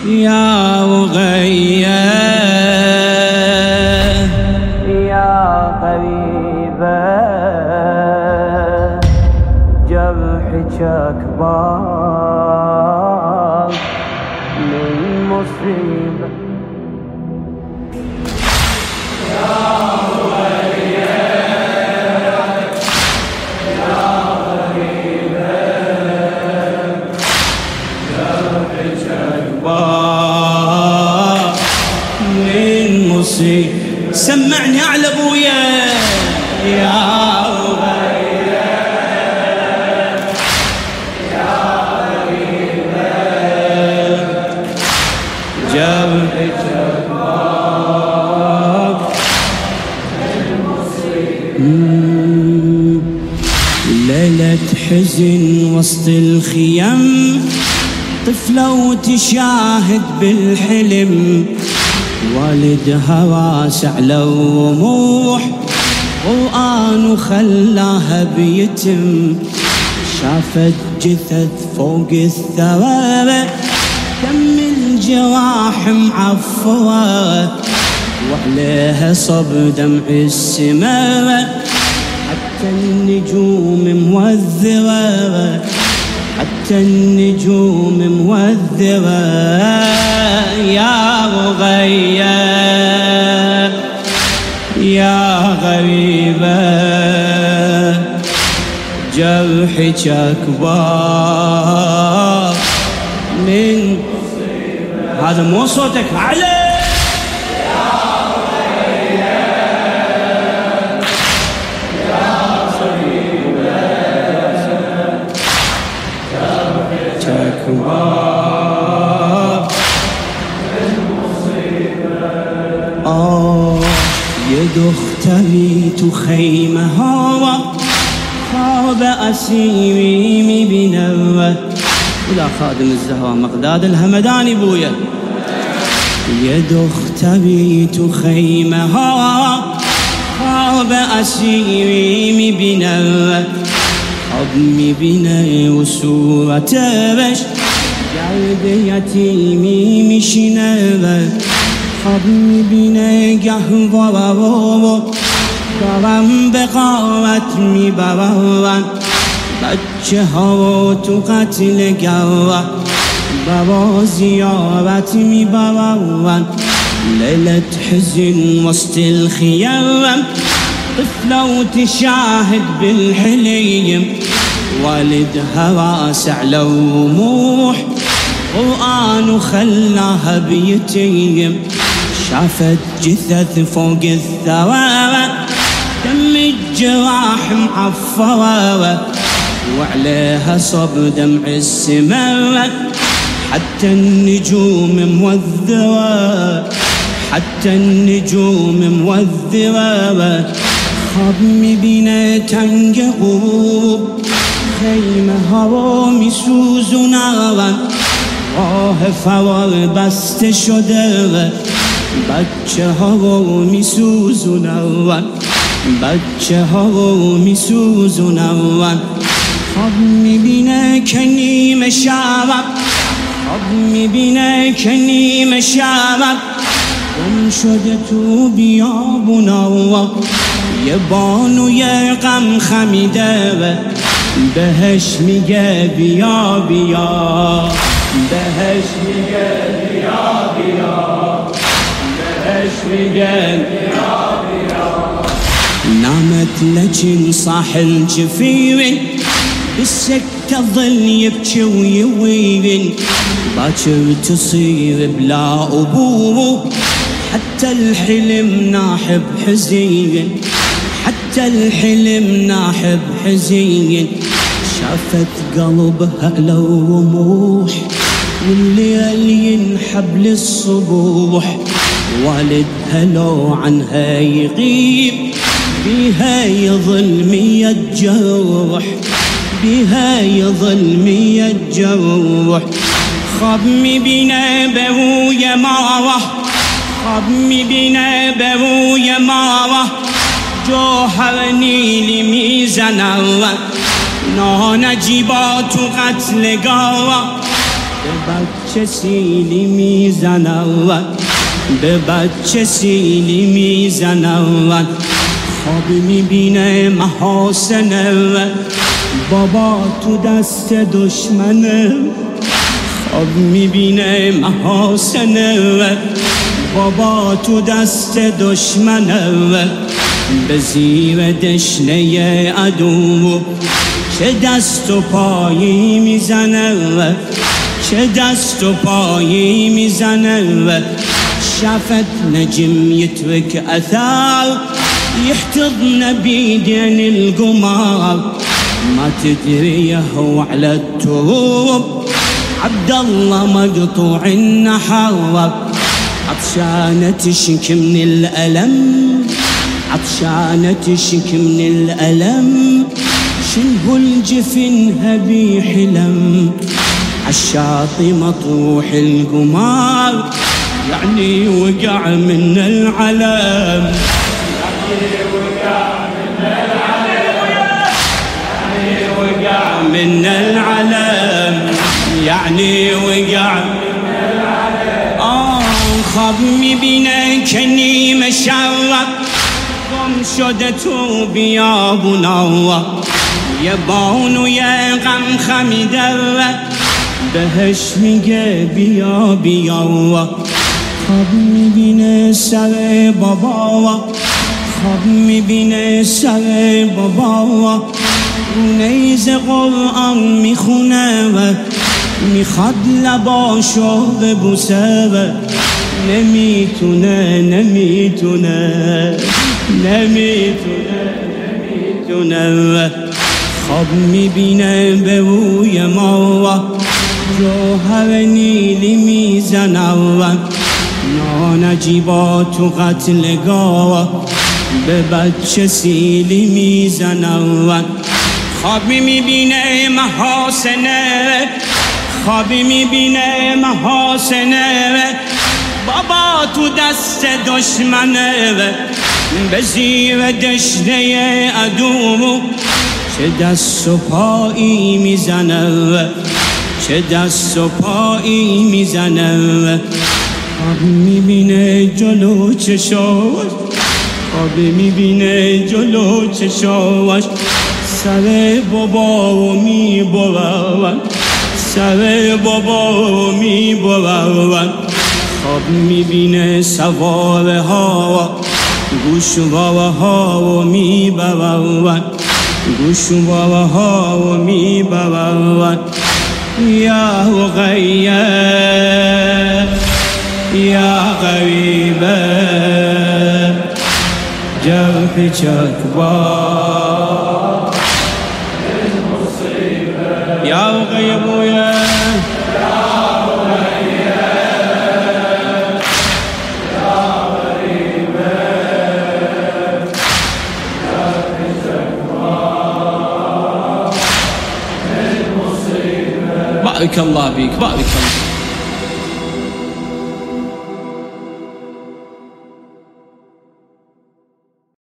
يا رغية يا غريبة جرحك أكبر من مصيبة. سمعني على ابويا يا غريبة يا غريبة جرحك أكبر ليلة حزن وسط الخيم، طفلة وتشاهد بالحلم والدها واسع لوموح، قرآن وخلاها بيتم، شافت جثث فوق الثرى دم الجراح معفرة وعليها صب دمع السماء، حتى النجوم موذرة حتى النجوم موذرة. يا رغية يا غريبة جرحك أكبر من هذا مو صوتك علي. يد اختري تخيمها خاب أسيري بنوة. ولا خادم الزهراء مقداد الهمداني بويا. يد اختري تخيمها خاب أسيري بنوة، حضني بنا وسورة بش قلب يتيمي مشنوة، حضني بنا قهوة قرم بقارة مبررا، بجهرت قتل قرة برا زيارة مبررا. ليلة حزن وسط الخيام، طفلة وتشاهد بالحليم والدها راسع لوموح، قرآن وخلاها بيتيم، شافت جثث فوق الثرى دم الجراح معفرة وعليها صب دمع السماء، حتى النجوم موذرة حتى النجوم موذرة. خضم بنا تنقب خيمة هرامي سوز نارا، راه فرار بست شده بچه هرامي سوز نارا، بچه هرامي سوز نارا. خضم بنا کنیم شرب، خضم بنا کنیم شرب، گم شده تو بیابونا یه بانو یه غم خمیده بهش میگه بیا بیا، بهش میگه بیا بیا، بهش میگه بیا بیا. نامت لجن صاح الجفير بالسكة ظل يبكي ويوين، باكر تصير بلا أبوه حتى الحلم ناحب حزين، حتى الحلم ناحب حزين. شافت قلبها لو رموح والليل ينحب للصبوح، والدها لو عنها يغيب بيها يظل مية جروح، بيها يظل مية جروح. خبمي بنا بويا ماوة، خبمي بنا بويا ماوة، جوهر نیلی میزنم نان جیبات و قتل گاوا، به بچه سیلی میزنم، به بچه سیلی میزنم، خواب میبینه محاسنه، بابا تو دست دشمنه. خواب میبینه محاسنه، بابا تو دست دشمنه، به زیر دشنه عدو چه دست و پایی میزنه، چه دست و پایی میزنه. شافت نجم يترك أثار يحتضن بيدين القمار، ما تدري هو على التروب عبد الله مقطوع النحر. عطشانة تشكي من الألم، عطشانة تشكي من الألم، شنه الجفنها بحلم، عالشاطئ مطروح القمار، يعني وقع من العلم، يعني وقع من العلم، يعني وقع من العلم، يعني وقع من العلم. خواب میبینه کنی مشرق گم شده تو بیابونا، یه بانو یه غم خمیده بهش میگه بیا بیا. خواب میبینه سر بابا، خواب میبینه سر بابا، نیز قرآن میخونه و میخواد لباشو ببوسه، نمیتونه نمیتونه نمیتونه نمیتونه. خواب میبینه به روی ما جوهر نیلی میزنم، نانجیبا تو قتلگاه به بچه سیلی میزنم. خواب میبینه محاسنه، خواب میبینه محاسنه، بابا تو دست دشمنه، به زیر دشنه عدو چه دست و پایی میزنه، چه دست و پایی میزنه. خواب میبینه جلو چشاش، خواب میبینه جلو چشاش، سر بابا و میبرن، سر بابا و میبرن. خواب میبینه سواره ها گوشواره ها و میبرن، گوشواره ها و میبرن. یا غیب یا غریبه جرح چکبار یا غیب یا بارك الله فيك، بارك الله.